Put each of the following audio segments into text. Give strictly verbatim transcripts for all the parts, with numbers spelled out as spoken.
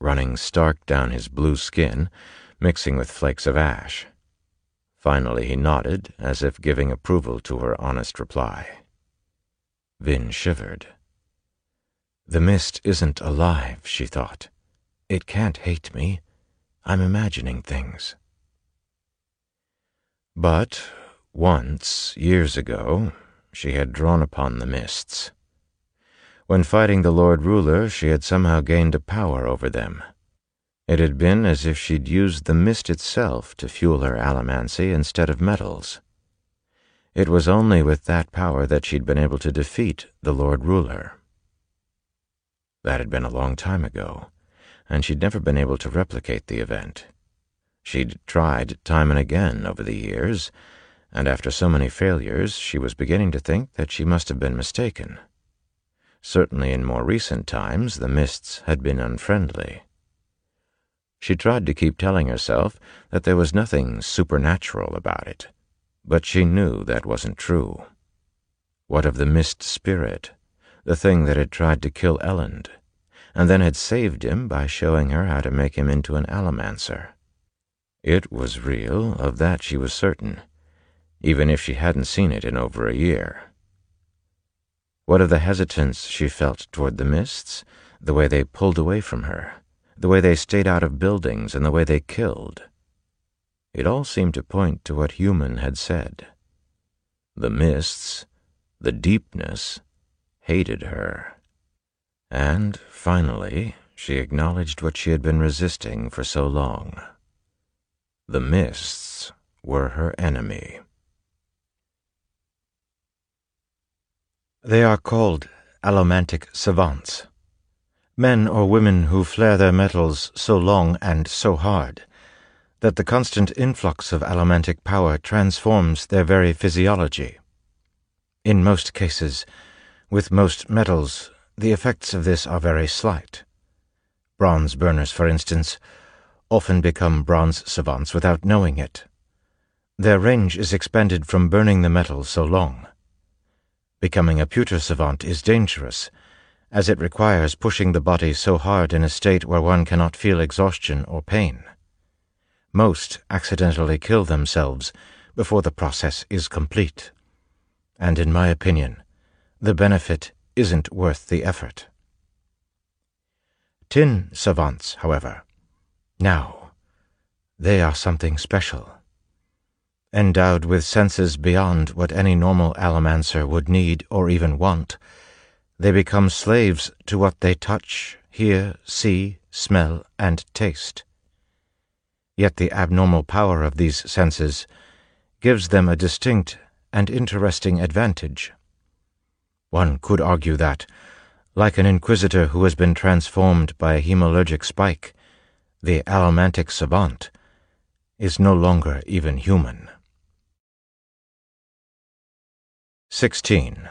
running stark down his blue skin, mixing with flakes of ash. Finally he nodded, as if giving approval to her honest reply. Vin shivered. The mist isn't alive, she thought. It can't hate me. I'm imagining things. But once, years ago, she had drawn upon the mists. When fighting the Lord Ruler, she had somehow gained a power over them. It had been as if she'd used the mist itself to fuel her allomancy instead of metals. It was only with that power that she'd been able to defeat the Lord Ruler. That had been a long time ago, and she'd never been able to replicate the event. She'd tried time and again over the years, and after so many failures, she was beginning to think that she must have been mistaken. Certainly in more recent times, the mists had been unfriendly. She tried to keep telling herself that there was nothing supernatural about it, but she knew that wasn't true. What of the mist spirit, the thing that had tried to kill Elend, and then had saved him by showing her how to make him into an allomancer? It was real, of that she was certain, even if she hadn't seen it in over a year. What of the hesitance she felt toward the mists, the way they pulled away from her, the way they stayed out of buildings, and the way they killed? It all seemed to point to what Human had said. The mists, the deepness, hated her. And, finally, she acknowledged what she had been resisting for so long. The mists were her enemy. They are called allomantic savants, men or women who flare their metals so long and so hard that the constant influx of allomantic power transforms their very physiology. In most cases, with most metals, the effects of this are very slight. Bronze burners, for instance, often become bronze savants without knowing it. Their range is expended from burning the metal so long. Becoming a pewter savant is dangerous, as it requires pushing the body so hard in a state where one cannot feel exhaustion or pain. Most accidentally kill themselves before the process is complete, and in my opinion, the benefit isn't worth the effort. Tin savants, however, now, they are something special. Endowed with senses beyond what any normal allomancer would need or even want, they become slaves to what they touch, hear, see, smell, and taste. Yet the abnormal power of these senses gives them a distinct and interesting advantage. One could argue that, like an inquisitor who has been transformed by a hemalurgic spike, the allomantic savant is no longer even human. Sixteen.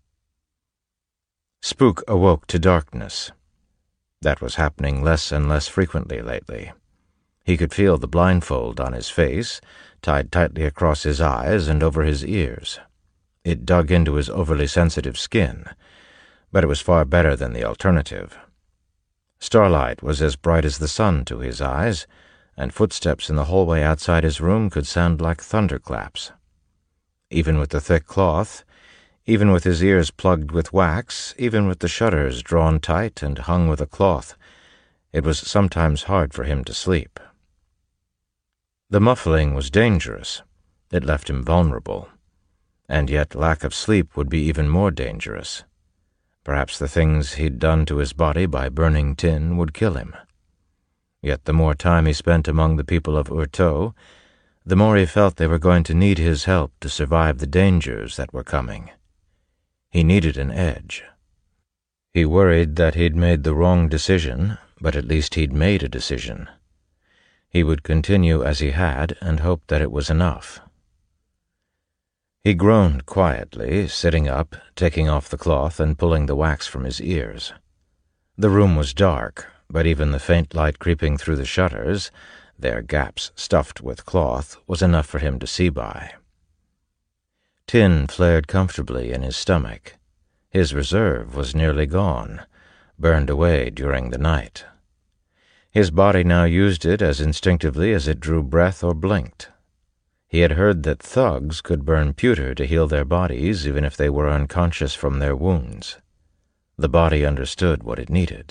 Spook awoke to darkness. That was happening less and less frequently lately. He could feel the blindfold on his face, tied tightly across his eyes and over his ears. It dug into his overly sensitive skin, but it was far better than the alternative. Starlight was as bright as the sun to his eyes, and footsteps in the hallway outside his room could sound like thunderclaps. Even with the thick cloth, even with his ears plugged with wax, even with the shutters drawn tight and hung with a cloth, it was sometimes hard for him to sleep. The muffling was dangerous. It left him vulnerable. And yet lack of sleep would be even more dangerous. Perhaps the things he'd done to his body by burning tin would kill him. Yet the more time he spent among the people of Urteau, the more he felt they were going to need his help to survive the dangers that were coming. He needed an edge. He worried that he'd made the wrong decision, but at least he'd made a decision. He would continue as he had and hope that it was enough. He groaned quietly, sitting up, taking off the cloth and pulling the wax from his ears. The room was dark, but even the faint light creeping through the shutters, their gaps stuffed with cloth, was enough for him to see by. Tin flared comfortably in his stomach. His reserve was nearly gone, burned away during the night. His body now used it as instinctively as it drew breath or blinked. He had heard that thugs could burn pewter to heal their bodies even if they were unconscious from their wounds. The body understood what it needed.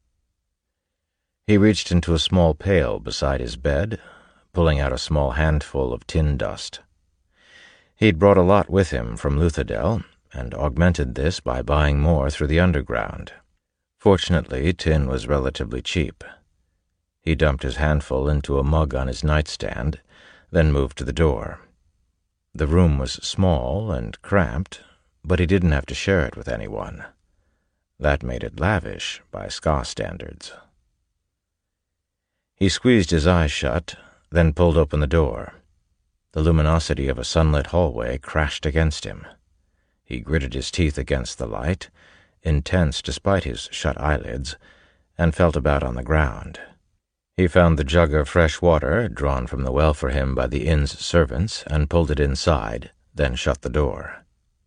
He reached into a small pail beside his bed, pulling out a small handful of tin dust. He'd brought a lot with him from Luthadel, and augmented this by buying more through the underground. Fortunately, tin was relatively cheap. He dumped his handful into a mug on his nightstand, then moved to the door. The room was small and cramped, but he didn't have to share it with anyone. That made it lavish by Ska standards. He squeezed his eyes shut, then pulled open the door. The luminosity of a sunlit hallway crashed against him. He gritted his teeth against the light, intense despite his shut eyelids, and felt about on the ground. He found the jug of fresh water drawn from the well for him by the inn's servants and pulled it inside, then shut the door.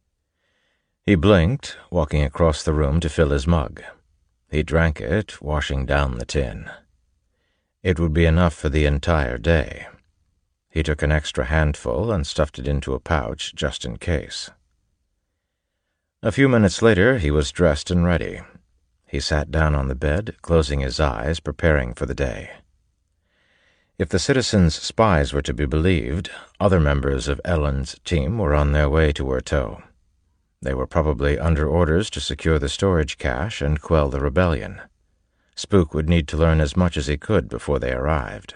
He blinked, walking across the room to fill his mug. He drank it, washing down the tin. It would be enough for the entire day. He took an extra handful and stuffed it into a pouch just in case. A few minutes later, he was dressed and ready. He sat down on the bed, closing his eyes, preparing for the day. If the citizens' spies were to be believed, other members of Elend's team were on their way to Urteau. They were probably under orders to secure the storage cache and quell the rebellion. Spook would need to learn as much as he could before they arrived.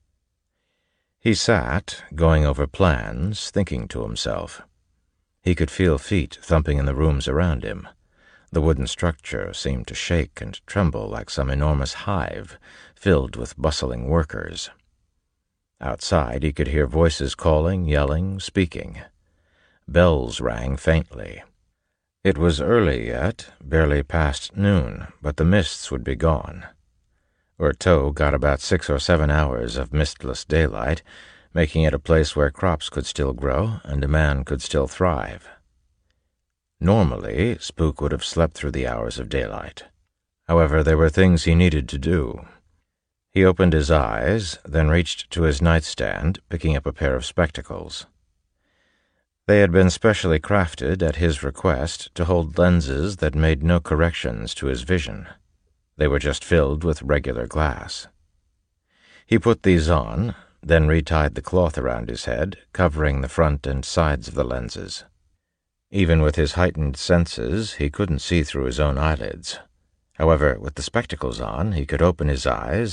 He sat, going over plans, thinking to himself. He could feel feet thumping in the rooms around him. The wooden structure seemed to shake and tremble like some enormous hive, filled with bustling workers. Outside he could hear voices calling, yelling, speaking. Bells rang faintly. It was early yet, barely past noon, but the mists would be gone. Urteau got about six or seven hours of mistless daylight, making it a place where crops could still grow and a man could still thrive. Normally, Spook would have slept through the hours of daylight. However, there were things he needed to do. He opened his eyes, then reached to his nightstand, picking up a pair of spectacles. They had been specially crafted at his request to hold lenses that made no corrections to his vision. They were just filled with regular glass. He put these on, then retied the cloth around his head, covering the front and sides of the lenses. Even with his heightened senses, he couldn't see through his own eyelids. However, with the spectacles on, he could open his eyes